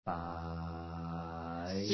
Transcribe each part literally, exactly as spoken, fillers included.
Bye.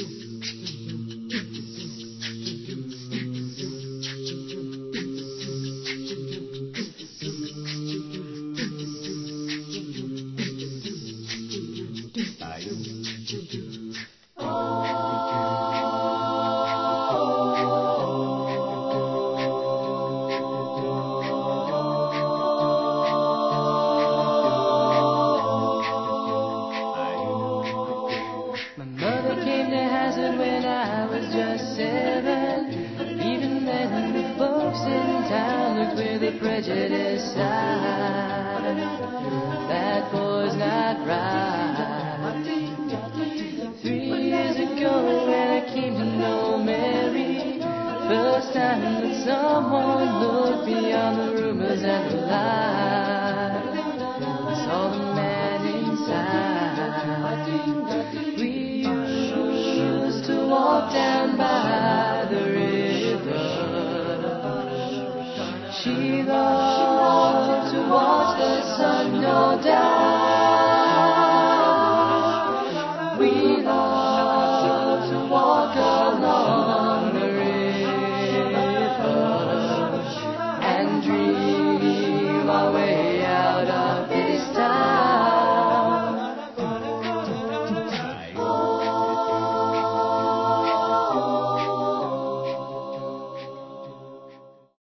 When I was just seven, even then the folks in town looked with a prejudiced eye. That boy's not right. Three years ago when I came to know Mary, first time that someone looked beyond the rumors and the lies, I saw the man inside. We used to walk down by the river. She loved to watch the sun go down.